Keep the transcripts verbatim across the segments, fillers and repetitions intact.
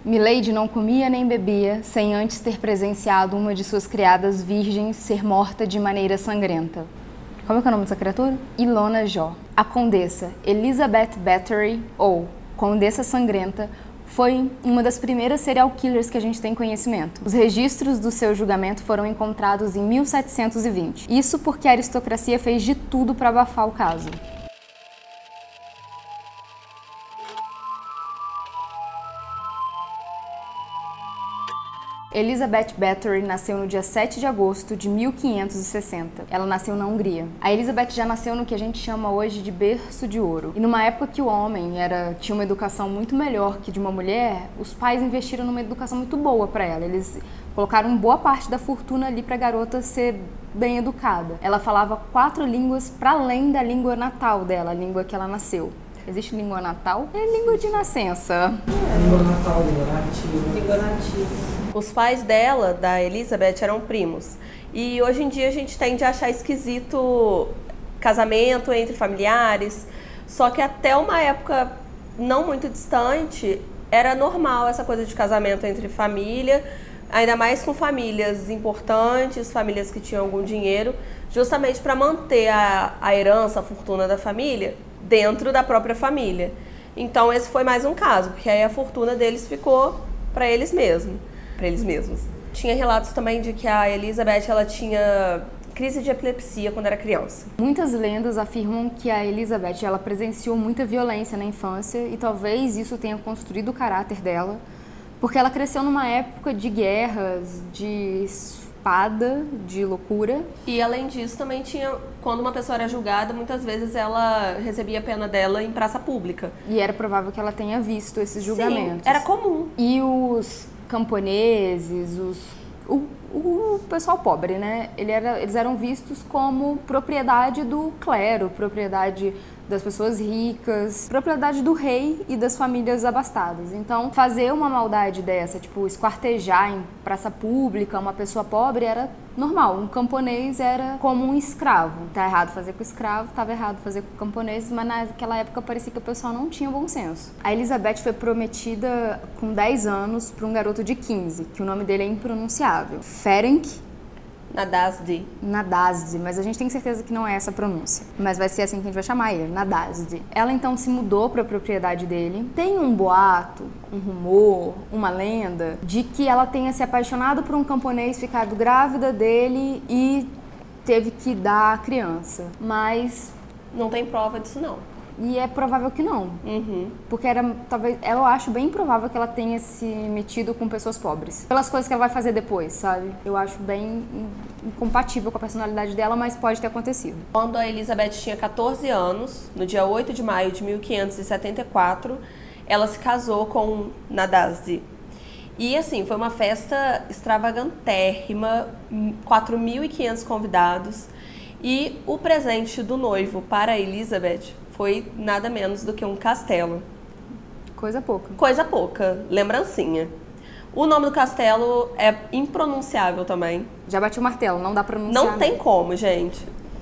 Milady não comia nem bebia sem antes ter presenciado uma de suas criadas virgens ser morta de maneira sangrenta. Como é que é o nome dessa criatura? Ilona Jó. A condessa Elizabeth Bathory, ou Condessa Sangrenta, foi uma das primeiras serial killers que a gente tem conhecimento. Os registros do seu julgamento foram encontrados em mil setecentos e vinte. Isso porque a aristocracia fez de tudo para abafar o caso. Elizabeth Bathory nasceu no dia sete de agosto de mil quinhentos e sessenta. Ela nasceu na Hungria. A Elizabeth já nasceu no que a gente chama hoje de berço de ouro. E numa época que o homem era, tinha uma educação muito melhor que de uma mulher, os pais investiram numa educação muito boa para ela. Eles colocaram boa parte da fortuna ali para a garota ser bem educada. Ela falava quatro línguas para além da língua natal dela, a língua que ela nasceu. Existe língua natal? É língua de nascença. É, língua natal, língua nativa. Língua nativa. Os pais dela, da Elizabeth, eram primos. E hoje em dia a gente tende a achar esquisito casamento entre familiares. Só que até uma época não muito distante, era normal essa coisa de casamento entre família, ainda mais com famílias importantes, famílias que tinham algum dinheiro, justamente para manter a, a herança, a fortuna da família dentro da própria família. Então esse foi mais um caso, porque aí a fortuna deles ficou para eles mesmos, para eles mesmos. Tinha relatos também de que a Elizabeth ela tinha crise de epilepsia quando era criança. Muitas lendas afirmam que a Elizabeth ela presenciou muita violência na infância e talvez isso tenha construído o caráter dela, porque ela cresceu numa época de guerras, de espada, de loucura. E além disso também tinha, quando uma pessoa era julgada, muitas vezes ela recebia a pena dela em praça pública. E era provável que ela tenha visto esses julgamentos. Sim, era comum. E os camponeses, os, o, o pessoal pobre, né? Ele era, eles eram vistos como propriedade do clero, propriedade das pessoas ricas, propriedade do rei e das famílias abastadas. Então, fazer uma maldade dessa, tipo, esquartejar em praça pública uma pessoa pobre era normal. Um camponês era como um escravo. Tá errado fazer com escravo, tava errado fazer com camponês, mas naquela época parecia que o pessoal não tinha bom senso. A Elizabeth foi prometida com dez anos para um garoto de quinze, que o nome dele é impronunciável. Ferenc Nadasdy. Nadasdy, mas a gente tem certeza que não é essa a pronúncia. Mas vai ser assim que a gente vai chamar ele, Nadasdy. Ela então se mudou para a propriedade dele. Tem um boato, um rumor, uma lenda de que ela tenha se apaixonado por um camponês, ficado grávida dele e teve que dar a criança. Mas não tem prova disso não. E é provável que não. Uhum. Porque era, talvez, eu acho bem provável que ela tenha se metido com pessoas pobres. Pelas coisas que ela vai fazer depois, sabe? Eu acho bem incompatível com a personalidade dela, mas pode ter acontecido. Quando a Elizabeth tinha catorze anos, no dia oito de maio de mil quinhentos e setenta e quatro, ela se casou com Nadasdy. E assim, foi uma festa extravagantérrima, quatro mil e quinhentos convidados. E o presente do noivo para a Elizabeth foi nada menos do que um castelo. Coisa pouca. Coisa pouca, lembrancinha. O nome do castelo é impronunciável também. Já bati o martelo, não dá pra pronunciar. Não tem como, gente.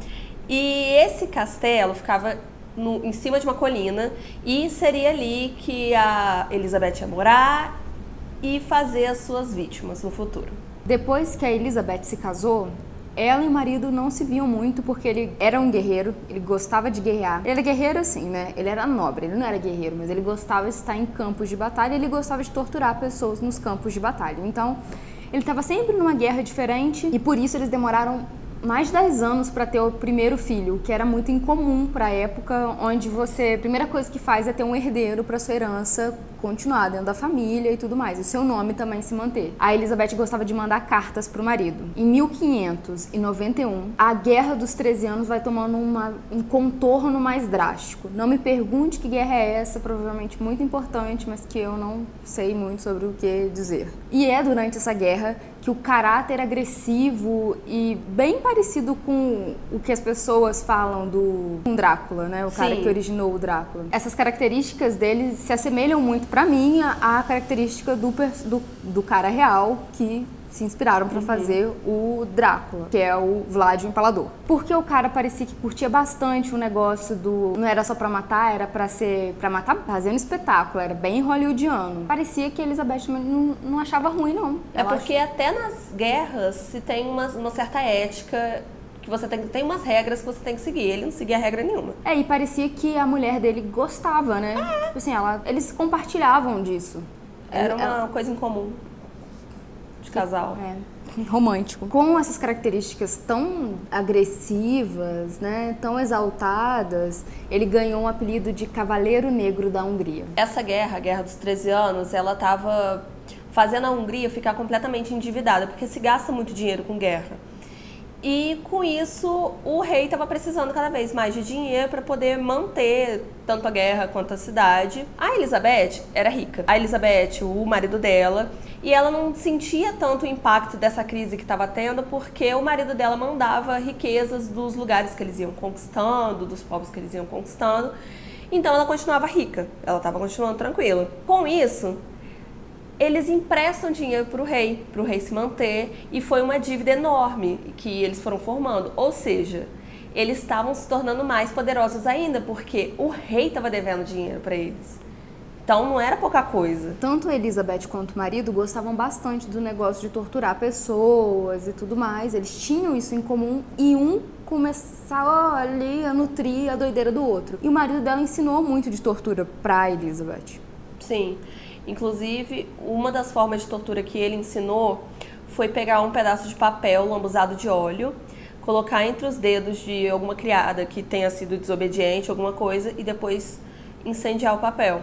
E esse castelo ficava no, em cima de uma colina e seria ali que a Elizabeth ia morar e fazer as suas vítimas no futuro. Depois que a Elizabeth se casou, ela e o marido não se viam muito porque ele era um guerreiro, ele gostava de guerrear. Ele era guerreiro assim, né? Ele era nobre, ele não era guerreiro, mas ele gostava de estar em campos de batalha e ele gostava de torturar pessoas nos campos de batalha. Então, ele estava sempre numa guerra diferente e por isso eles demoraram mais de dez anos para ter o primeiro filho, o que era muito incomum para a época, onde você, a primeira coisa que faz é ter um herdeiro para sua herança continuar dentro da família e tudo mais, e seu nome também se manter. A Elizabeth gostava de mandar cartas para o marido. Em mil quinhentos e noventa e um, a Guerra dos treze Anos vai tomando uma, um contorno mais drástico. Não me pergunte que guerra é essa, provavelmente muito importante, mas que eu não sei muito sobre o que dizer. E é durante essa guerra que o caráter agressivo e bem parecido com o que as pessoas falam do Drácula, né? O cara Sim. que originou o Drácula. Essas características dele se assemelham muito, pra mim, à característica do, do, do cara real que se inspiraram pra uhum. fazer o Drácula, que é o Vlad o Empalador. Porque o cara parecia que curtia bastante o negócio do... Não era só pra matar, era pra ser... Pra matar fazendo espetáculo, era bem hollywoodiano. Parecia que a Elizabeth não, não achava ruim, não. É porque acha... até nas guerras se tem uma, uma certa ética... que você tem, tem umas regras que você tem que seguir. Ele não seguia regra nenhuma. É, e parecia que a mulher dele gostava, né? É. Tipo assim, ela, eles compartilhavam disso. Era uma ela... coisa em comum de casal. É, romântico. Com essas características tão agressivas, né, tão exaltadas, ele ganhou um apelido de Cavaleiro Negro da Hungria. Essa guerra, a Guerra dos treze anos, ela tava fazendo a Hungria ficar completamente endividada, porque se gasta muito dinheiro com guerra. E com isso, o rei estava precisando cada vez mais de dinheiro para poder manter tanto a guerra quanto a cidade. A Elizabeth era rica. A Elizabeth, o marido dela, e ela não sentia tanto o impacto dessa crise que estava tendo porque o marido dela mandava riquezas dos lugares que eles iam conquistando, dos povos que eles iam conquistando. Então ela continuava rica, ela estava continuando tranquila. Com isso, eles emprestam dinheiro para o rei, para o rei se manter, e foi uma dívida enorme que eles foram formando. Ou seja, eles estavam se tornando mais poderosos ainda, porque o rei estava devendo dinheiro para eles. Então não era pouca coisa. Tanto a Elizabeth quanto o marido gostavam bastante do negócio de torturar pessoas e tudo mais. Eles tinham isso em comum e um começava ali a nutrir a doideira do outro. E o marido dela ensinou muito de tortura para Elizabeth. Sim. Inclusive, uma das formas de tortura que ele ensinou foi pegar um pedaço de papel lambuzado de óleo, colocar entre os dedos de alguma criada que tenha sido desobediente, alguma coisa, e depois incendiar o papel.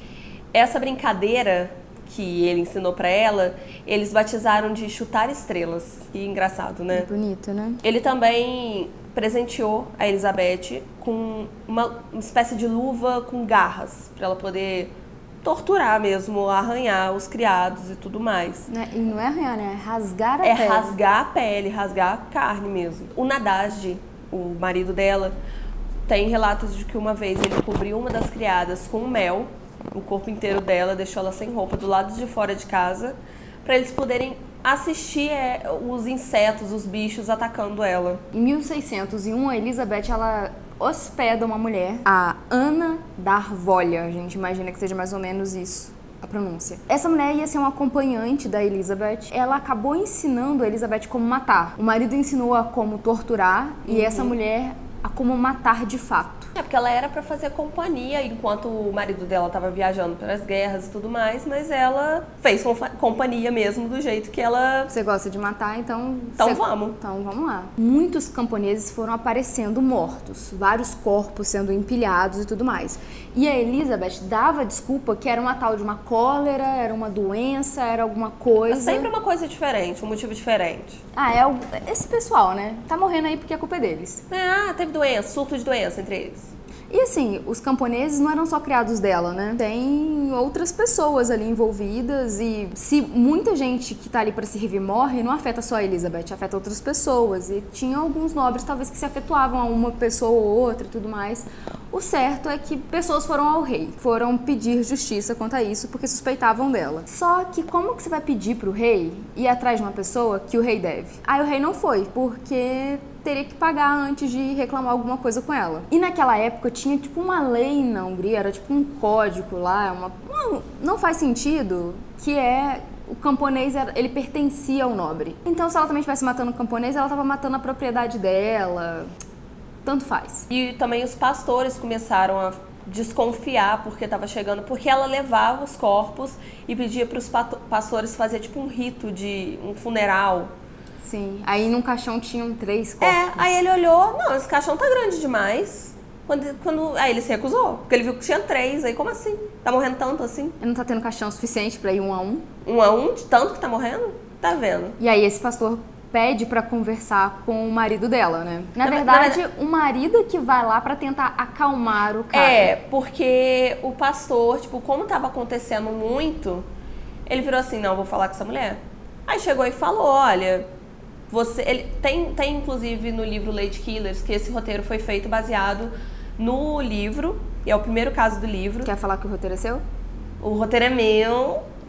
Essa brincadeira que ele ensinou pra ela, eles batizaram de chutar estrelas. Que engraçado, né? É bonito, né? Ele também presenteou a Elizabeth com uma, uma espécie de luva com garras, pra ela poder torturar mesmo, arranhar os criados e tudo mais. E não é arranhar, né? É rasgar a é pele. É rasgar a pele, rasgar a carne mesmo. O Nadaj, o marido dela, tem relatos de que uma vez ele cobriu uma das criadas com mel, o corpo inteiro dela, deixou ela sem roupa do lado de fora de casa, para eles poderem assistir é, os insetos, os bichos atacando ela. Em mil seiscentos e um, a Elizabeth, ela hospeda uma mulher, a Ana d'Arvolha, a gente imagina que seja mais ou menos isso a pronúncia. Essa mulher ia ser uma acompanhante da Elizabeth. Ela acabou ensinando a Elizabeth como matar. O marido ensinou-a como torturar, uhum. e essa mulher a como matar de fato. É, porque ela era pra fazer companhia enquanto o marido dela tava viajando pelas guerras e tudo mais, mas ela fez companhia mesmo do jeito que ela... Você gosta de matar, então... Então Cê... vamos. Então vamos lá. Muitos camponeses foram aparecendo mortos, vários corpos sendo empilhados e tudo mais. E a Elizabeth dava desculpa que era uma tal de uma cólera, era uma doença, era alguma coisa... É sempre uma coisa diferente, um motivo diferente. Ah, é o... esse pessoal, né? Tá morrendo aí porque a culpa é deles. É, ah, teve doença, surto de doença entre eles. E assim, os camponeses não eram só criados dela, né? Tem outras pessoas ali envolvidas e se muita gente que tá ali pra servir morre, não afeta só a Elizabeth, afeta outras pessoas. E tinha alguns nobres talvez que se afetuavam a uma pessoa ou outra e tudo mais. O certo é que pessoas foram ao rei, foram pedir justiça quanto a isso porque suspeitavam dela. Só que como que você vai pedir pro rei ir atrás de uma pessoa que o rei deve? Aí o rei não foi, porque teria que pagar antes de reclamar alguma coisa com ela. E naquela época tinha tipo uma lei na Hungria, era tipo um código lá, uma... Não, não faz sentido, que é... O camponês, ele pertencia ao nobre. Então, se ela também estivesse matando o camponês, ela estava matando a propriedade dela. Tanto faz. E também os pastores começaram a desconfiar porque estava chegando, porque ela levava os corpos e pedia para os pastores fazer tipo um rito de um funeral. Sim, aí num caixão tinham três corpos. É, aí ele olhou, não, esse caixão tá grande demais. Quando, quando, aí ele se recusou, porque ele viu que tinha três, aí como assim? Tá morrendo tanto assim? Ele não tá tendo caixão suficiente pra ir um a um? Um a um, de tanto que tá morrendo? Tá vendo? E aí esse pastor pede pra conversar com o marido dela, né? Na, na verdade, na... o marido que vai lá pra tentar acalmar o cara. É, porque o pastor, tipo, como tava acontecendo muito, ele virou assim, não, vou falar com essa mulher. Aí chegou e falou, olha... Você, ele, tem, tem, inclusive, no livro Lady Killers, que esse roteiro foi feito baseado no livro, e é o primeiro caso do livro. Quer falar que o roteiro é seu? O roteiro é meu.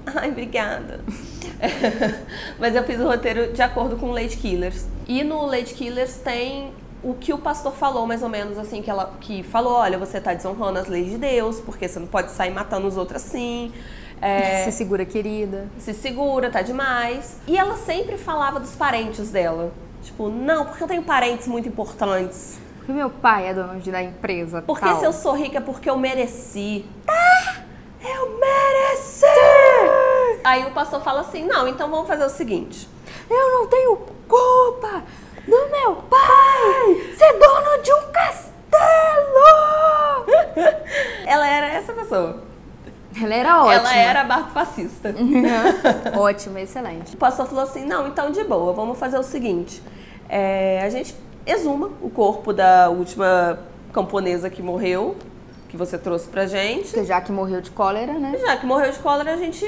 Ai, obrigada. Mas eu fiz o roteiro de acordo com Lady Killers. E no Lady Killers tem o que o pastor falou, mais ou menos, assim, que ela que falou, olha, você tá desonrando as leis de Deus, porque você não pode sair matando os outros assim. É, se segura, querida. Se segura, tá demais. E ela sempre falava dos parentes dela. Tipo, não, porque eu tenho parentes muito importantes. Porque meu pai é dono da empresa. Porque tal. se eu sou rica é porque eu mereci. Tá! Eu mereci! Aí o pastor fala assim, não, então vamos fazer o seguinte. Eu não tenho culpa do meu pai ser dono de um castelo! Ela era essa pessoa. Ela era ótima. Ela era barco fascista. Ótima, excelente. O pastor falou assim, não, então de boa, vamos fazer o seguinte. É, a gente exuma o corpo da última camponesa que morreu, que você trouxe pra gente. Porque já que morreu de cólera, né? Já que morreu de cólera, a gente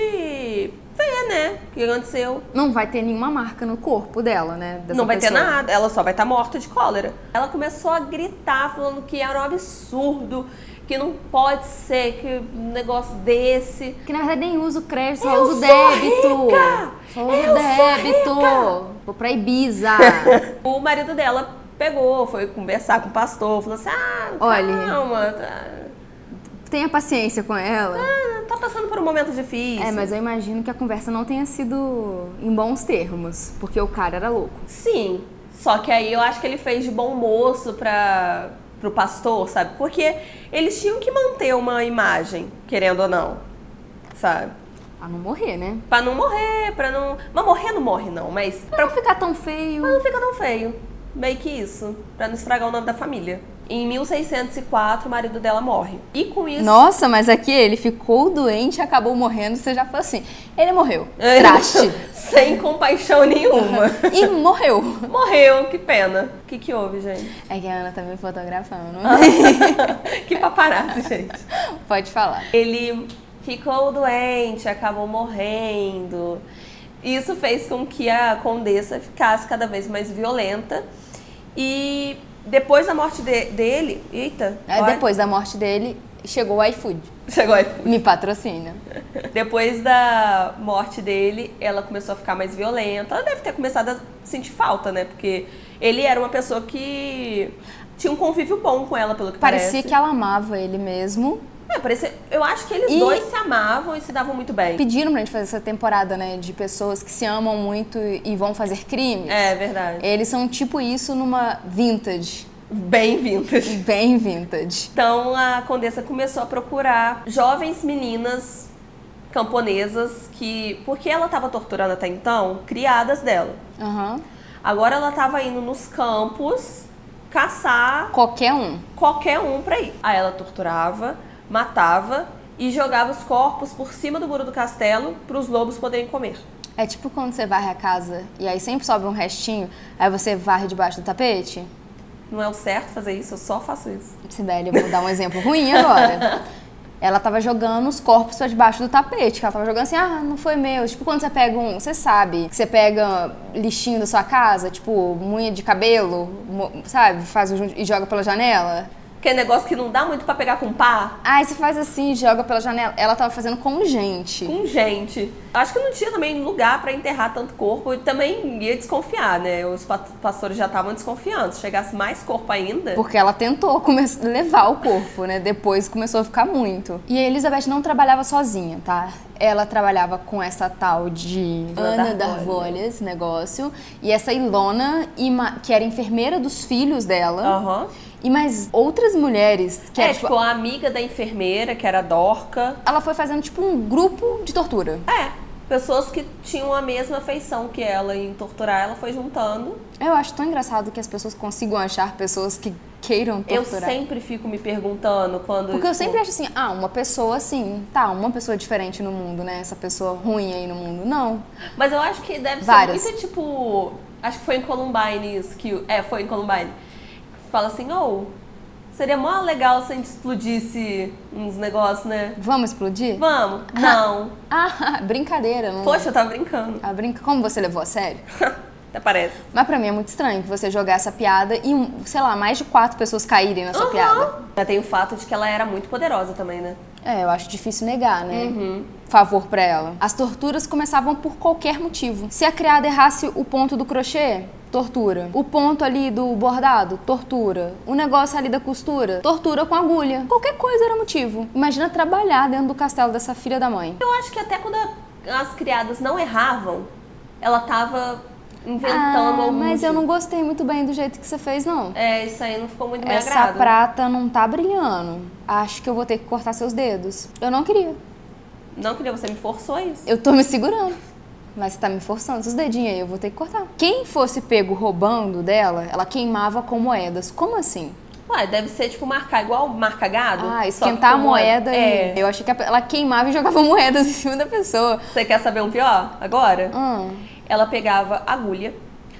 vê, né, o que aconteceu. Não vai ter nenhuma marca no corpo dela, né? Dessa Não vai pessoa. ter nada, ela só vai estar morta de cólera. Ela começou a gritar, falando que era um absurdo, que não pode ser, que um negócio desse. Que na verdade nem usa o crédito, só Eu usa o sou débito. rica! Só usa Eu o sou débito. rica! Vou pra Ibiza. O marido dela pegou, foi conversar com o pastor, falou assim, ah, Olha, calma, tá, tenha paciência com ela. tá passando por um momento difícil. É, mas eu imagino que a conversa não tenha sido em bons termos, porque o cara era louco. Sim, só que aí eu acho que ele fez de bom moço pra, pro pastor, sabe? Porque eles tinham que manter uma imagem, querendo ou não, sabe? Pra não morrer, né? Pra não morrer, pra não... Mas morrer não morre não, mas Pra não ficar tão feio. Mas não fica tão feio. Meio que isso. Pra não estragar o nome da família. Em mil seiscentos e quatro, o marido dela morre. E com isso... Nossa, mas aqui ele ficou doente e acabou morrendo. Você já falou assim, ele morreu. Traste. Sem compaixão nenhuma. E morreu. Morreu, que pena. O que que houve, gente? É que a Ana tá me fotografando. Que paparazzi, gente. Pode falar. Ele ficou doente, acabou morrendo. Isso fez com que a condessa ficasse cada vez mais violenta. E depois da morte de, dele... Eita! Aí, olha, depois da morte dele, chegou o iFood. chegou aí. Me patrocina. Depois da morte dele, ela começou a ficar mais violenta. Ela deve ter começado a sentir falta, né? Porque ele era uma pessoa que tinha um convívio bom com ela, pelo que Parecia parece. que ela amava ele mesmo. É, parecia... Eu acho que eles E- dois se amavam e se davam muito bem. Pediram pra gente fazer essa temporada, né? De pessoas que se amam muito e vão fazer crimes. É, verdade. Eles são tipo isso numa vintage. Bem-vindas. Bem vintage. Então a condessa começou a procurar jovens meninas camponesas que... Porque ela estava torturando até então criadas dela. Aham. Agora ela estava indo nos campos caçar Qualquer um. qualquer um pra ir. Aí ela torturava, matava e jogava os corpos por cima do muro do castelo para os lobos poderem comer. É tipo quando você varre a casa e aí sempre sobra um restinho, aí você varre debaixo do tapete. Não é o certo fazer isso, eu só faço isso. Sibeli, eu vou dar um exemplo ruim agora. Ela tava jogando os corpos pra debaixo do tapete, que ela tava jogando assim, ah, não foi meu. Tipo quando você pega um, você sabe, que você pega lixinho da sua casa, tipo unha de cabelo, mo- sabe, faz o jun- e joga pela janela. Aquele negócio que não dá muito pra pegar com pá, Aí você faz assim, joga pela janela. Ela tava fazendo com gente. com gente. Acho que não tinha também lugar pra enterrar tanto corpo e também ia desconfiar, né? Os pa- pastores já estavam desconfiando. Se chegasse mais corpo ainda... Porque ela tentou come- levar o corpo, né? Depois começou a ficar muito. E a Elizabeth não trabalhava sozinha, tá? Ela trabalhava com essa tal de Ana Ana Darvolha. Darvolha, esse negócio. E essa Ilona, Ima- que era enfermeira dos filhos dela. Aham. E mais outras mulheres, que É, era, tipo, tipo, a amiga da enfermeira, que era a Dorca. ela foi fazendo tipo um grupo de tortura. É, pessoas que tinham a mesma feição que ela em torturar, ela foi juntando. Eu acho tão engraçado que as pessoas consigam achar pessoas que queiram Eu torturar. sempre fico me perguntando quando... Porque eu tipo, sempre acho assim, ah, uma pessoa assim, tá, uma pessoa diferente no mundo, né? Essa pessoa ruim aí no mundo. Não. Mas eu acho que deve Várias. ser muito, tipo... Acho que foi em Columbine isso, que... É, foi em Columbine. Fala assim, oh, seria mó legal se a gente explodisse uns negócios, né? Vamos explodir? Vamos? Não. Ah, brincadeira. Não... Poxa, eu tava brincando. A brinca... Como você levou a sério? Até parece. Mas pra mim é muito estranho que você jogar essa piada e, um, sei lá, mais de quatro pessoas caírem na sua Aham. piada. Já tem o fato de que ela era muito poderosa também, né? É, eu acho difícil negar, né? Uhum. Favor pra ela. As torturas começavam por qualquer motivo. Se a criada errasse o ponto do crochê, tortura. O ponto ali do bordado, tortura. O negócio ali da costura, tortura com agulha. Qualquer coisa era motivo. Imagina trabalhar dentro do castelo dessa filha da mãe. Eu acho que até quando a, as criadas não erravam, ela tava inventando ah, algum mas motivo. eu não gostei muito bem do jeito que você fez, não. É, isso aí não ficou muito bem Essa agrado. prata não tá brilhando. Acho que eu vou ter que cortar seus dedos. Eu não queria. Não queria, você me forçou a isso. Eu tô me segurando. Mas você tá me forçando. Os dedinhos aí, eu vou ter que cortar. Quem fosse pego roubando dela, ela queimava com moedas. Como assim? Ué, deve ser tipo marcar, igual marca gado. Ah, só que esquentar a com moeda. É. E eu achei que ela queimava e jogava moedas em cima da pessoa. Você quer saber um pior? Agora? Hum. Ela pegava agulha.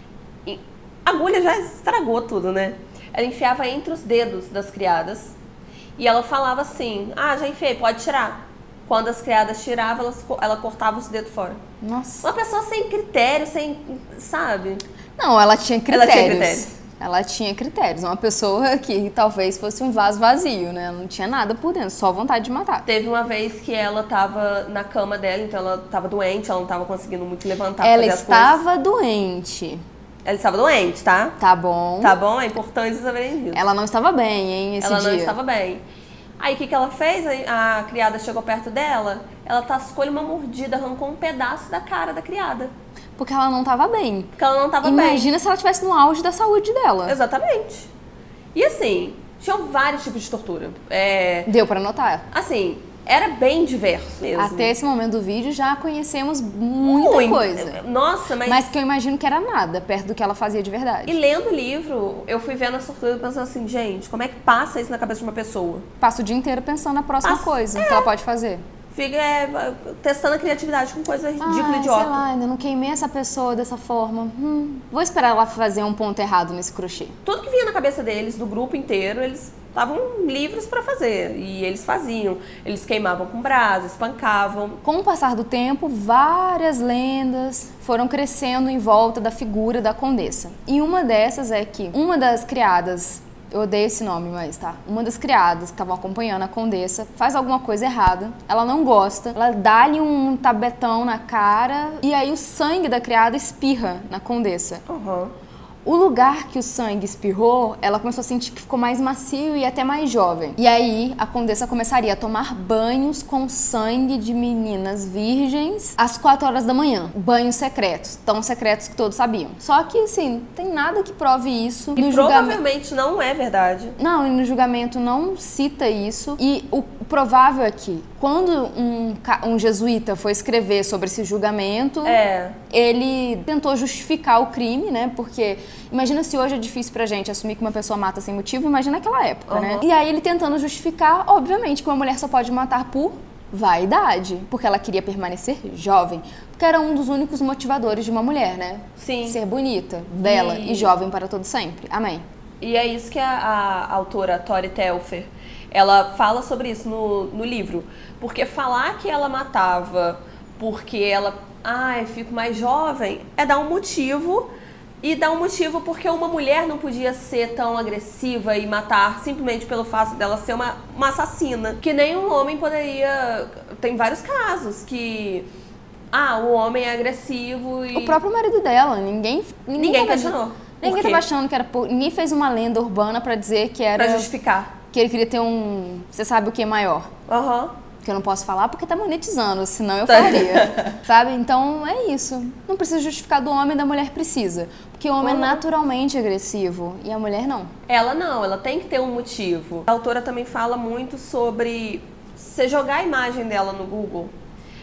E agulha já estragou tudo, né? Ela enfiava entre os dedos das criadas. E ela falava assim, ah, já enfiei, pode tirar. Quando as criadas tiravam, elas, ela cortava os dedos fora. Nossa. Uma pessoa sem critério, sem, sabe? Não, ela tinha critérios. Ela tinha critérios. Ela tinha critérios. Uma pessoa que talvez fosse um vaso vazio, né? Ela não tinha nada por dentro, só vontade de matar. Teve uma vez que ela tava na cama dela, então ela tava doente, ela não tava conseguindo muito levantar pra Ela fazer as estava coisas. doente. Ela estava doente, tá? Tá bom. Tá bom? É importante vocês saberem disso. Ela não estava bem, hein, esse ela dia. não estava bem. Aí o que, que ela fez? A criada chegou perto dela, ela tascou-lhe uma mordida, arrancou um pedaço da cara da criada. Porque ela não estava bem. Porque ela não estava bem. Imagina se ela estivesse no auge da saúde dela. Exatamente. E assim, tinham vários tipos de tortura. É, Deu pra notar. assim, era bem diverso mesmo. Até esse momento do vídeo já conhecemos muita Muito. coisa. Nossa, mas... Mas que eu imagino que era nada, perto do que ela fazia de verdade. E lendo o livro, eu fui vendo as torturas e pensando assim, gente, como é que passa isso na cabeça de uma pessoa? Passa o dia inteiro pensando na próxima Passa- coisa que ela pode fazer. Fica é, testando a criatividade com coisa ridícula e Ai, idiota. sei lá, ainda não queimei essa pessoa dessa forma. Hum, vou esperar ela fazer um ponto errado nesse crochê. Tudo que vinha na cabeça deles, do grupo inteiro, eles estavam livres pra fazer. E eles faziam. Eles queimavam com brasa, espancavam. Com o passar do tempo, várias lendas foram crescendo em volta da figura da condessa. E uma dessas é que uma das criadas, eu odeio esse nome, mas tá, uma das criadas que estavam acompanhando a condessa faz alguma coisa errada, ela não gosta, ela dá-lhe um tabetão na cara e aí o sangue da criada espirra na condessa. Uhum. O lugar que o sangue espirrou, ela começou a sentir que ficou mais macio e até mais jovem. E aí, a condessa começaria a tomar banhos com sangue de meninas virgens às quatro horas da manhã. Banhos secretos, tão secretos que todos sabiam. Só que, assim, tem nada que prove isso. E No julgamento... provavelmente não é verdade. Não, e no julgamento não cita isso. E o provável é que, quando um, ca- um jesuíta foi escrever sobre esse julgamento... É. Ele tentou justificar o crime, né? Porque imagina se hoje é difícil pra gente assumir que uma pessoa mata sem motivo, imagina naquela época, Uhum. né? E aí ele tentando justificar, obviamente, que uma mulher só pode matar por vaidade, porque ela queria permanecer jovem, porque era um dos únicos motivadores de uma mulher, né? Sim. Ser bonita, bela E- e jovem para todo sempre. Amém. E é isso que a, a autora Tori Telfer, ela fala sobre isso no, no livro. Porque falar que ela matava porque ela, ai, fico mais jovem, é dar um motivo. E dar um motivo porque uma mulher não podia ser tão agressiva e matar simplesmente pelo fato dela ser uma, uma assassina. Que nem um homem poderia... Tem vários casos que... Ah, o homem é agressivo e... O próprio marido dela, ninguém... Ninguém tava- questionou. Por Ninguém quê? tava achando que era... por- Ninguém fez uma lenda urbana pra dizer que era... Pra justificar. Que ele queria ter um... Você sabe o que é maior? Aham. Que eu não posso falar porque tá monetizando, senão eu Tá. faria. Sabe? Então é isso. Não precisa justificar do homem, da mulher precisa. Porque o homem Uhum. é naturalmente agressivo e a mulher não. Ela não, ela tem que ter um motivo. A autora também fala muito sobre você jogar a imagem dela no Google,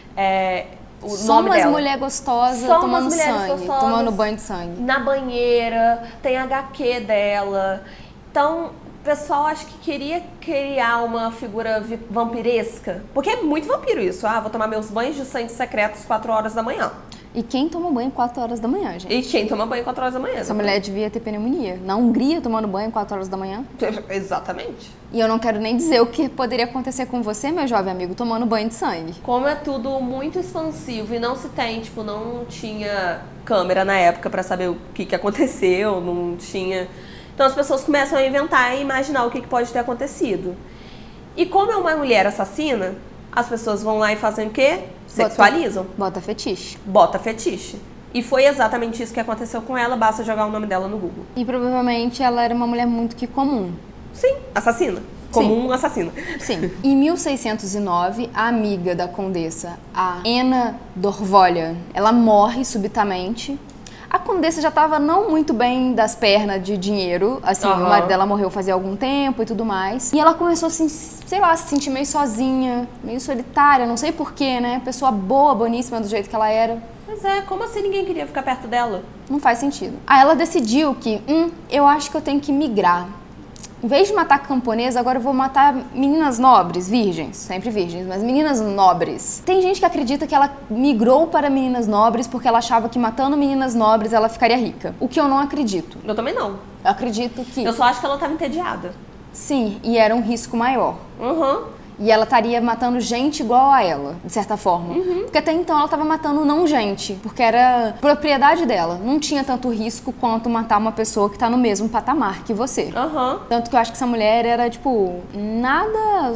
é, o Só nome umas dela. mulher gostosa Só umas tomando mulheres sangue, gostosas. tomando banho de sangue. Na banheira, tem agá quê dela. Então, o pessoal acho que queria criar uma figura vi- vampiresca. Porque é muito vampiro isso. Ah, vou tomar meus banhos de sangue secretos quatro horas da manhã. E quem toma banho quatro horas da manhã, gente? E quem toma banho quatro horas da manhã? Essa mulher devia ter pneumonia. Na Hungria, tomando banho quatro horas da manhã. Exatamente. E eu não quero nem dizer o que poderia acontecer com você, meu jovem amigo, tomando banho de sangue. Como é tudo muito expansivo e não se tem, tipo, não tinha câmera na época pra saber o que, que aconteceu, não tinha... Então as pessoas começam a inventar e imaginar o que, que pode ter acontecido. E como é uma mulher assassina, as pessoas vão lá e fazem o quê? Sexualizam. Bota, bota fetiche. Bota fetiche. E foi exatamente isso que aconteceu com ela, basta jogar o nome dela no Google. E provavelmente ela era uma mulher muito que comum. Sim, assassina. Comum assassina. Sim. Em mil seiscentos e nove, a amiga da condessa, a Anna Dorvolha, ela morre subitamente. A condessa já estava não muito bem das pernas de dinheiro, assim, uhum. O marido dela morreu fazia algum tempo e tudo mais. E ela começou, assim, sei lá, se sentir meio sozinha, meio solitária, não sei porquê, né? Pessoa boa, boníssima do jeito que ela era. Mas é, como assim ninguém queria ficar perto dela? Não faz sentido. Aí ela decidiu que, hum, eu acho que eu tenho que migrar. Em vez de matar camponesa, agora eu vou matar meninas nobres, virgens, sempre virgens, mas meninas nobres. Tem gente que acredita que ela migrou para meninas nobres porque ela achava que matando meninas nobres ela ficaria rica. O que eu não acredito. Eu também não. Eu acredito que... Eu só acho que ela estava entediada. Sim, e era um risco maior. Uhum. E ela estaria matando gente igual a ela, de certa forma. Uhum. Porque até então ela estava matando não gente, porque era propriedade dela. Não tinha tanto risco quanto matar uma pessoa que está no mesmo patamar que você. Uhum. Tanto que eu acho que essa mulher era, tipo, nada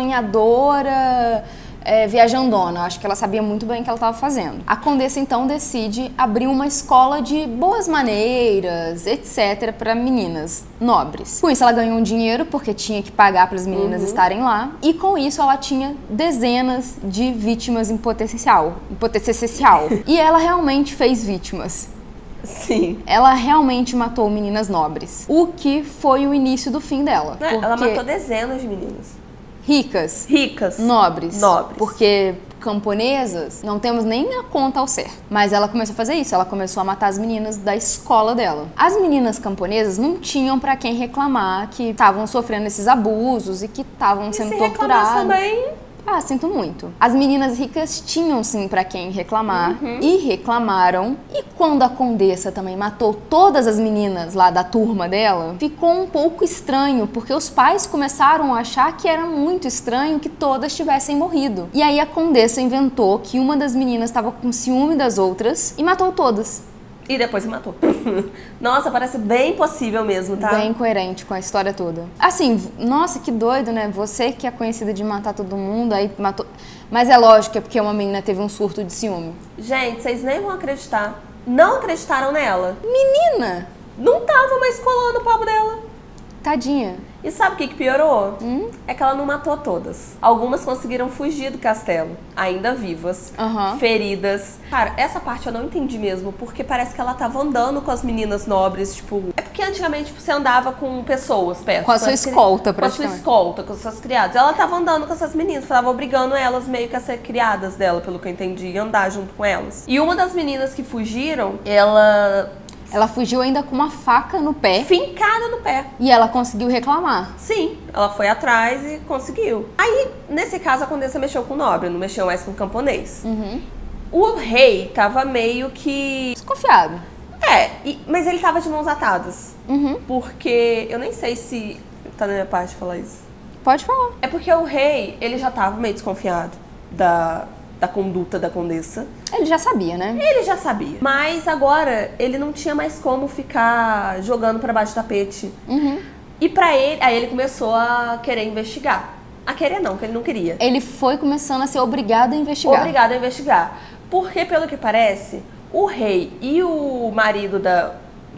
sonhadora, é, viajandona. Eu acho que ela sabia muito bem o que ela estava fazendo. A condessa, então, decide abrir uma escola de boas maneiras, etcétera, para meninas nobres. Com isso, ela ganhou um dinheiro, porque tinha que pagar para as meninas uhum. estarem lá. E com isso, ela tinha dezenas de vítimas em potencial. Em potencial. E ela realmente fez vítimas. Sim. Ela realmente matou meninas nobres. O que foi o início do fim dela. É, ela matou dezenas de meninas. Ricas. Ricas. Nobres. Nobres. Porque camponesas, não temos nem a conta ao certo. Mas ela começou a fazer isso, ela começou a matar as meninas da escola dela. As meninas camponesas não tinham pra quem reclamar que estavam sofrendo esses abusos e que estavam sendo torturadas. Também... Ah, sinto muito. As meninas ricas tinham sim pra quem reclamar uhum. e reclamaram. E quando a condessa também matou todas as meninas lá da turma dela, ficou um pouco estranho, porque os pais começaram a achar que era muito estranho que todas tivessem morrido. E aí a condessa inventou que uma das meninas estava com ciúme das outras e matou todas. E depois se matou. Nossa, parece bem possível mesmo, tá? Bem coerente com a história toda. Assim, nossa, que doido, né? Você que é conhecida de matar todo mundo, aí matou... Mas é lógico, é porque uma menina teve um surto de ciúme. Gente, vocês nem vão acreditar. Não acreditaram nela. Menina! Não tava mais colando o papo dela. Tadinha. E sabe o que, que piorou? Hum? É que ela não matou todas. Algumas conseguiram fugir do castelo, ainda vivas, uhum. feridas. Cara, essa parte eu não entendi mesmo, porque parece que ela tava andando com as meninas nobres, tipo... É porque antigamente tipo, você andava com pessoas perto. Com a sua escolta, praticamente. Com a sua escolta, com as suas criadas. Ela tava andando com essas meninas, tava obrigando elas meio que a ser criadas dela, pelo que eu entendi, e andar junto com elas. E uma das meninas que fugiram, ela... Ela fugiu ainda com uma faca no pé. Fincada no pé. E ela conseguiu reclamar. Sim, ela foi atrás e conseguiu. Aí, nesse caso, a condessa mexeu com o nobre, não mexeu mais com o camponês. Uhum. O rei tava meio que... desconfiado. É, e, mas ele tava de mãos atadas. Uhum. Porque, eu nem sei se tá na minha parte falar isso. Pode falar. É porque o rei, ele já tava meio desconfiado da... da conduta da condessa. Ele já sabia, né? Ele já sabia. Mas agora, ele não tinha mais como ficar jogando pra baixo do tapete. Uhum. E pra ele, aí ele começou a querer investigar. A querer não, que ele não queria. Ele foi começando a ser obrigado a investigar. Obrigado a investigar. Porque, pelo que parece, o rei e o marido da...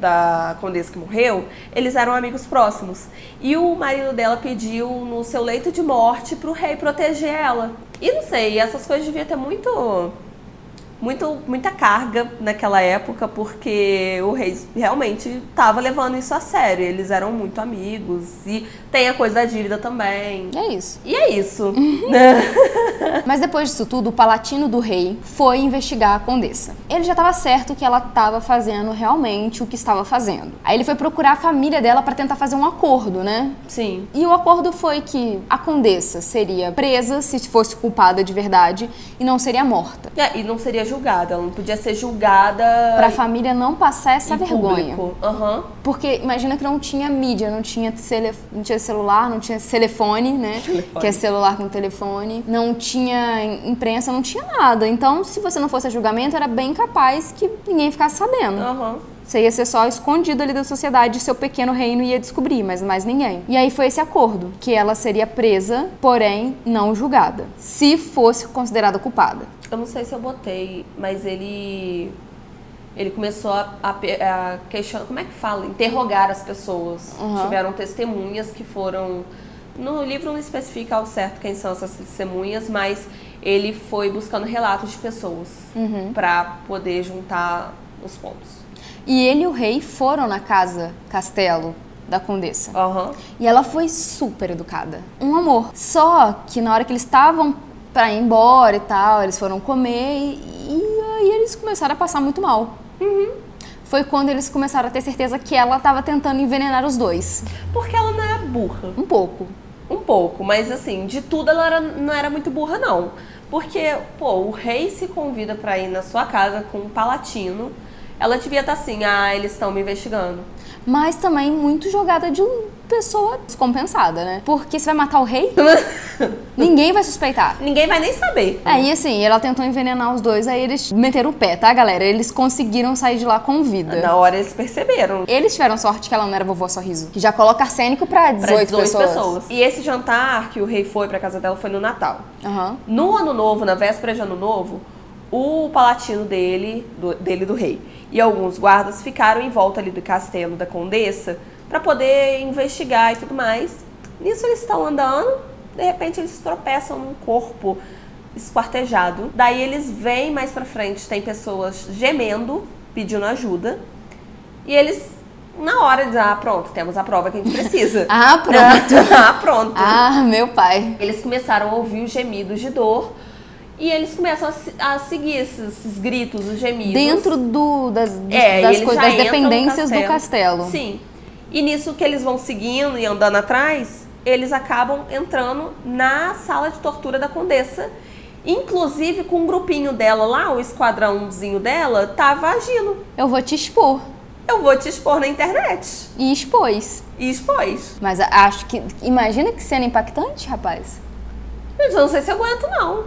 da condessa que morreu, eles eram amigos próximos. E o marido dela pediu no seu leito de morte pro rei proteger ela. E não sei, essas coisas deviam ter muito, muito, muita carga naquela época, porque o rei realmente estava levando isso a sério. Eles eram muito amigos e tem a coisa da dívida também. É isso. E é isso. Mas depois disso tudo, o palatino do rei foi investigar a condessa. Ele já estava certo que ela estava fazendo realmente o que estava fazendo. Aí ele foi procurar a família dela para tentar fazer um acordo, né? Sim. E o acordo foi que a condessa seria presa se fosse culpada de verdade e não seria morta. É, e não seria julgada, ela não podia ser julgada... Pra família não passar essa vergonha. Uhum. Porque imagina que não tinha mídia, não tinha, tele... não tinha celular, não tinha telefone, né? Telefone. Que é celular com telefone. Não tinha imprensa, não tinha nada. Então, se você não fosse a julgamento, era bem capaz que ninguém ficasse sabendo. Uhum. Você ia ser só escondido ali da sociedade, seu pequeno reino ia descobrir, mas mais ninguém. E aí foi esse acordo, que ela seria presa, porém não julgada, se fosse considerada culpada. Eu não sei se eu botei, mas ele ele começou a, a, a questionar, como é que fala? Interrogar as pessoas. Uhum. Tiveram testemunhas que foram... No livro não especifica ao certo quem são essas testemunhas, mas ele foi buscando relatos de pessoas Uhum. para poder juntar os pontos. E ele e o rei foram na casa, castelo da condessa. Uhum. E ela foi super educada. Um amor. Só que na hora que eles estavam pra ir embora e tal, eles foram comer e, e aí eles começaram a passar muito mal. Uhum. Foi quando eles começaram a ter certeza que ela estava tentando envenenar os dois. Porque ela não é burra. Um pouco. Um pouco, mas assim, de tudo ela era, não era muito burra, não. Porque, pô, o rei se convida pra ir na sua casa com um palatino. Ela devia estar assim, ah, eles estão me investigando. Mas também muito jogada de uma pessoa descompensada, né? Porque você vai matar o rei, ninguém vai suspeitar. Ninguém vai nem saber. É, e assim, ela tentou envenenar os dois, aí eles meteram o pé, tá, galera? Eles conseguiram sair de lá com vida. Na hora eles perceberam. Eles tiveram sorte que ela não era vovó Sorriso, que já coloca arsênico pra dezoito, Pra dezoito pessoas. pessoas. E esse jantar que o rei foi pra casa dela foi no Natal. Uhum. No Ano Novo, na véspera de Ano Novo, o palatino dele, do, dele do rei, e alguns guardas ficaram em volta ali do castelo da condessa pra poder investigar e tudo mais. Nisso eles estão andando, de repente eles tropeçam num corpo esquartejado. Daí eles veem mais pra frente, tem pessoas gemendo, pedindo ajuda. E eles, na hora, dizem, ah, pronto, temos a prova que a gente precisa. Ah, pronto. ah, pronto. Ah, meu pai. Eles começaram a ouvir os gemidos de dor. E eles começam a, se- a seguir esses, esses gritos, os gemidos. Dentro do, das, dos- É, e das, eles coi- já das entram no dependências do castelo. Sim. E nisso que eles vão seguindo e andando atrás, eles acabam entrando na sala de tortura da condessa. Inclusive com um grupinho dela lá, o esquadrãozinho dela, tava agindo. Eu vou te expor. Eu vou te expor na internet. E expôs. E expôs. Mas a- acho que... Imagina que cena impactante, rapaz. Mas eu não sei se eu aguento, não.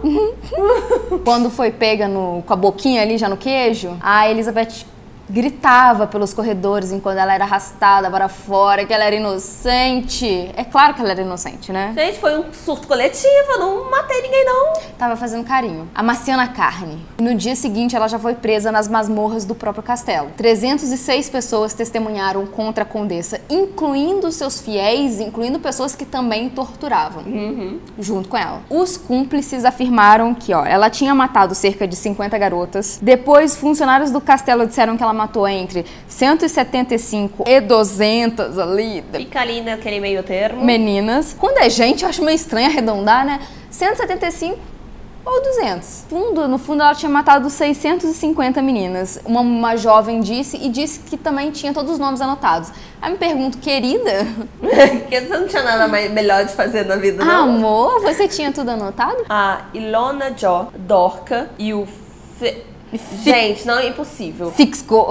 Quando foi pega no, com a boquinha ali já no queijo, a Elizabeth gritava pelos corredores enquanto ela era arrastada para fora, que ela era inocente. É claro que ela era inocente, né? Gente, foi um surto coletivo, eu não matei ninguém, não. Tava fazendo carinho, amaciando a carne. E no dia seguinte ela já foi presa nas masmorras do próprio castelo. trezentas e seis pessoas testemunharam contra a condessa, incluindo seus fiéis, incluindo pessoas que também torturavam, Uhum. junto com ela. Os cúmplices afirmaram que, ó, ela tinha matado cerca de cinquenta garotas. Depois, funcionários do castelo disseram que ela matou entre cento e setenta e cinco e duzentas ali Fica ali naquele meio termo. meninas. Quando é gente, eu acho meio estranho arredondar, né? cento e setenta e cinco ou duzentos. Fundo, no fundo, ela tinha matado seiscentas e cinquenta meninas. Uma, uma jovem disse e disse que também tinha todos os nomes anotados. Aí me pergunto, querida, Porque você não tinha nada mais, melhor de fazer na vida, não? amor, você tinha tudo anotado? A Ilona Jo, Dorca e o... Fe... Gente, não, é impossível. Fixco.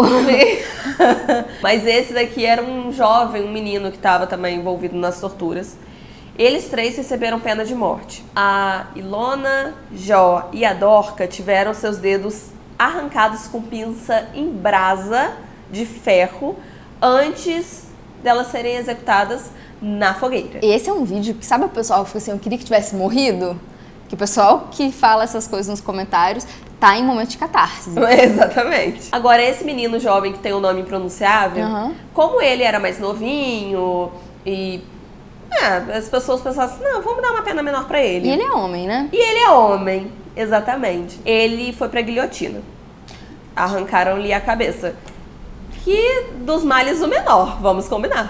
Mas esse daqui era um jovem, um menino que estava também envolvido nas torturas. Eles três receberam pena de morte. A Ilona, Jó e a Dorca tiveram seus dedos arrancados com pinça em brasa de ferro antes delas serem executadas na fogueira. Esse é um vídeo que, sabe o pessoal que fica assim, eu queria que tivesse morrido? Que o pessoal que fala essas coisas nos comentários tá em momento de catarse. Exatamente. Agora, esse menino jovem que tem um nome impronunciável, Aham. como ele era mais novinho e... É, as pessoas pensavam assim, não, vamos dar uma pena menor pra ele. E ele é homem, né? E ele é homem, exatamente. Ele foi pra guilhotina. Arrancaram-lhe a cabeça. Que dos males o menor, vamos combinar.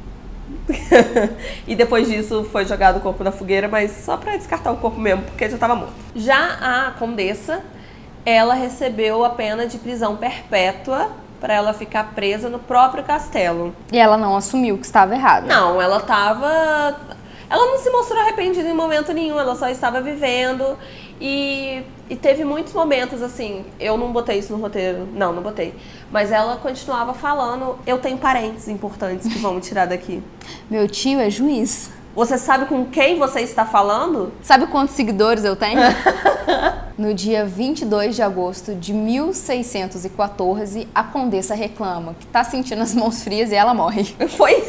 E depois disso foi jogado o corpo na fogueira, mas só pra descartar o corpo mesmo, porque já tava morto. Já a condessa, ela recebeu a pena de prisão perpétua pra ela ficar presa no próprio castelo. E ela não assumiu que estava errada. Não, ela tava... Ela não se mostrou arrependida em momento nenhum, ela só estava vivendo e, e teve muitos momentos assim, eu não botei isso no roteiro, não, não botei, mas ela continuava falando, eu tenho parentes importantes que vão me tirar daqui. Meu tio é juiz. Você sabe com quem você está falando? Sabe quantos seguidores eu tenho? No dia vinte e dois de agosto de mil seiscentos e quatorze, a condessa reclama que tá sentindo as mãos frias e ela morre. Foi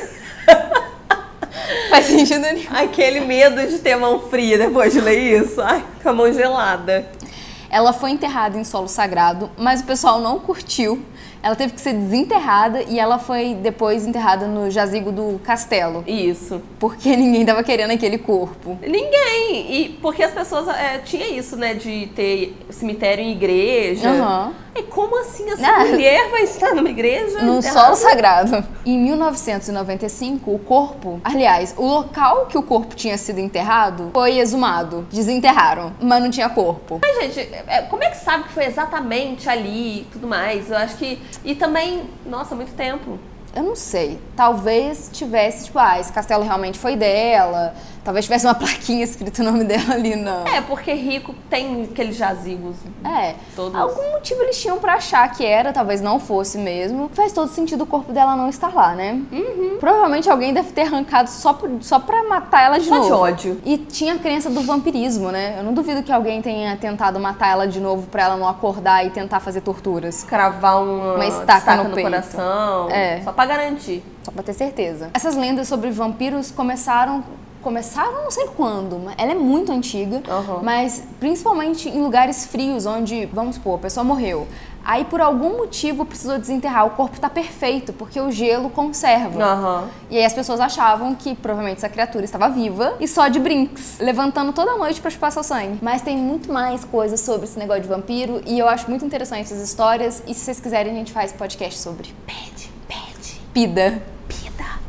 Faz sentido nenhum. aquele medo de ter mão fria depois de ler isso. Ai, com a mão gelada. Ela foi enterrada em solo sagrado, mas o pessoal não curtiu. Ela teve que ser desenterrada e ela foi depois enterrada no jazigo do castelo. Isso. Porque ninguém tava querendo aquele corpo. Ninguém. E porque as pessoas é, tinha isso, né, de ter cemitério em igreja. Aham. E como assim essa Ah. mulher vai estar numa igreja? No enterrada? solo sagrado. Em mil novecentos e noventa e cinco, o corpo, aliás, o local que o corpo tinha sido enterrado foi exumado. Desenterraram, mas não tinha corpo. Mas, gente, é, como é que sabe que foi exatamente ali e tudo mais? Eu acho que... E também, nossa, muito tempo. Eu não sei. Talvez tivesse, tipo, ah, esse castelo realmente foi dela. Talvez tivesse uma plaquinha escrito o nome dela ali, não. É, porque rico tem aqueles jazigos. É, Todos. algum motivo eles tinham pra achar que era, talvez não fosse mesmo. Faz todo sentido o corpo dela não estar lá, né? Uhum. Provavelmente alguém deve ter arrancado só, por, só pra matar ela de Só novo. de ódio. E tinha a crença do vampirismo, né? Eu não duvido que alguém tenha tentado matar ela de novo pra ela não acordar e tentar fazer torturas. Cravar uma, Uma estaca no no, peito. coração. É. Só pra garantir. Só pra ter certeza. Essas lendas sobre vampiros começaram... Começaram não sei quando, mas ela é muito antiga, Uhum. mas principalmente em lugares frios, onde, vamos supor, a pessoa morreu. Aí, por algum motivo, precisou desenterrar. O corpo tá perfeito, porque o gelo conserva. Aham. E aí as pessoas achavam que provavelmente essa criatura estava viva e só de brinks, levantando toda noite pra chupar seu sangue. Mas tem muito mais coisas sobre esse negócio de vampiro e eu acho muito interessante essas histórias. E se vocês quiserem, a gente faz podcast sobre. Pede, pede. Pida. Pida.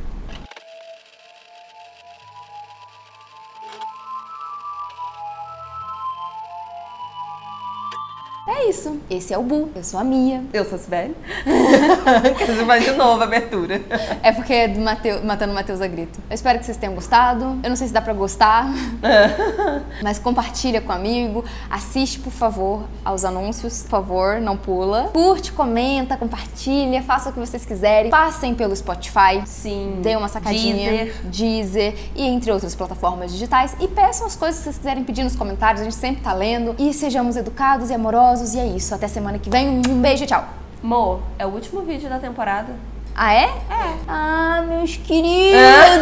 É isso. Esse é o Bu. Eu sou a Mia. Eu sou a Sibeli. Quer dizer, de novo a abertura. É porque é do Mateu, Matando Matheus a Grito. Eu espero que vocês tenham gostado. Eu não sei se dá pra gostar, mas compartilha com um amigo. Assiste, por favor, aos anúncios. Por favor, não pula. Curte, comenta, compartilha. Faça o que vocês quiserem. Passem pelo Spotify. Sim. Dê uma sacadinha. Deezer. Deezer e entre outras plataformas digitais. E peçam as coisas que vocês quiserem pedir nos comentários. A gente sempre tá lendo. E sejamos educados e amorosos. E é isso. Até semana que vem. Um beijo e tchau. Mo, é o último vídeo da temporada. Ah, é? É. Ah, meus queridos!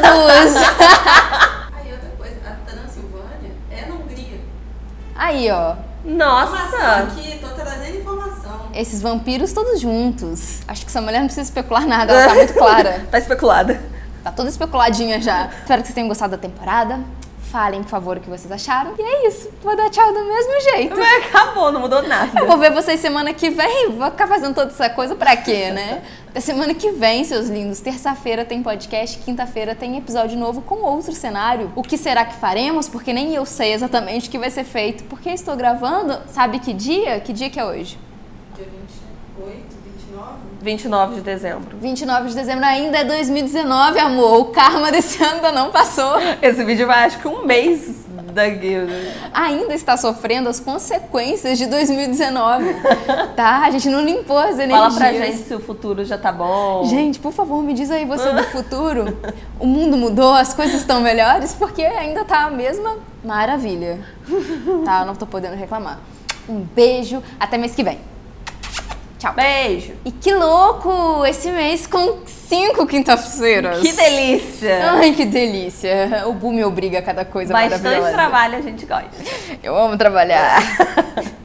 Aí outra coisa, a Transilvânia é na Hungria. Aí, ó. Nossa! Informação aqui, tô trazendo informação. Esses vampiros todos juntos. Acho que essa mulher não precisa especular nada, ela tá muito clara. Tá especulada. Tá toda especuladinha já. Espero que vocês tenham gostado da temporada. Falem, por favor, o que vocês acharam. E é isso. Vou dar tchau do mesmo jeito. Mas acabou, não mudou nada. Eu vou ver vocês semana que vem. Vou ficar fazendo toda essa coisa pra quê, né? Até semana que vem, seus lindos. Terça-feira tem podcast, quinta-feira tem episódio novo com outro cenário. O que será que faremos? Porque nem eu sei exatamente o que vai ser feito. Porque estou gravando, sabe que dia? Que dia que é hoje? Dia vinte e oito, vinte e nove? vinte e nove de dezembro. vinte e nove de dezembro ainda é dois mil e dezenove, amor. O karma desse ano ainda não passou. Esse vídeo vai, acho que um mês da guilda. Ainda está sofrendo as consequências de dois mil e dezenove, tá? A gente não limpou as energias. Fala pra gente se o futuro já tá bom. Gente, por favor, me diz aí você do futuro. O mundo mudou, as coisas estão melhores, porque ainda tá a mesma maravilha. Tá? Eu não tô podendo reclamar. Um beijo, até mês que vem. Tchau. Beijo. E que louco! Esse mês com cinco quinta-feiras. Que delícia. Ai, que delícia. O Bu me obriga a cada coisa Bastante maravilhosa. trabalho a gente gosta. Eu amo trabalhar.